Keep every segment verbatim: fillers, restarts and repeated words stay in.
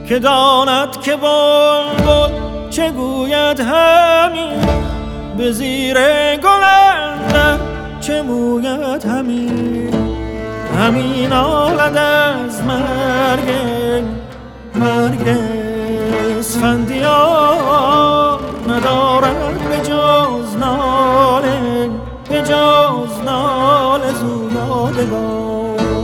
که داند که بلبل چه گوید همین، به زیر گل اندر چه موید همین. همین آلد از مرگ مرگ اسفندیار، ندارد به جز ناله به جز ناله زو یادگار.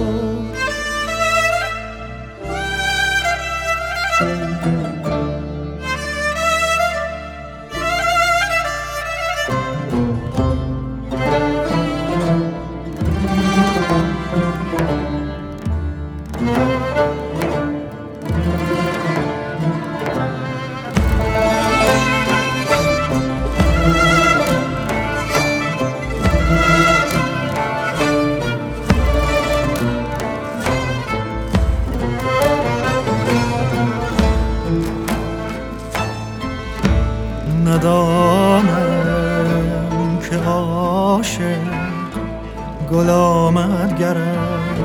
ندانم که عاشق گل آمد گرم،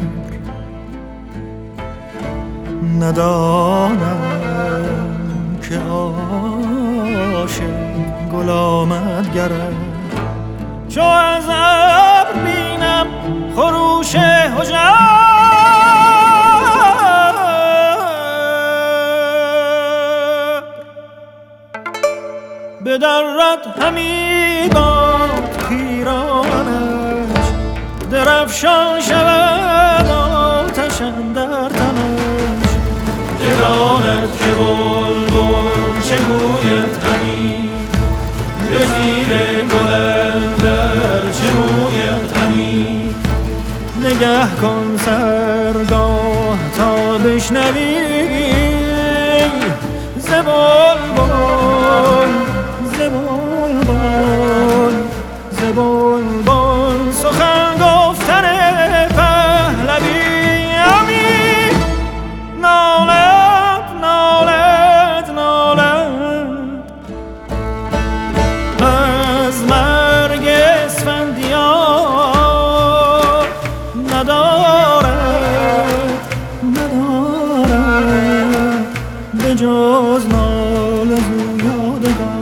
ندانم که عاشق گل آمد گرم. چو از ابر بینم خروش هژبر، بدرد همی باد پیرانش، درفشان شود آتش اندر تنش. دراند که بلبل چه گوید همی، به زیر گل اندر چه موید همی. نگه کن سرگاه تا بشنوی ز بلبل ز بلبل ز بلبل سخن گفتن پهلوی. همی نالد نالد نالد از مرگ اسفندیار، ندارد ندارد به جز ناله زو یادگار.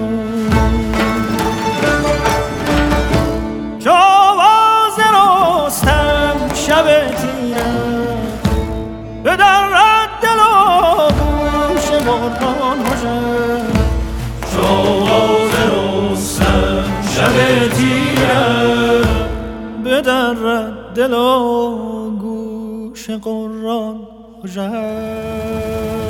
چو آواز رستم شب تیرم، بدرد دل و گوش مرغان هژبر. چو آواز رستم شب تیرم، بدرد دل و گوش قران هژبر.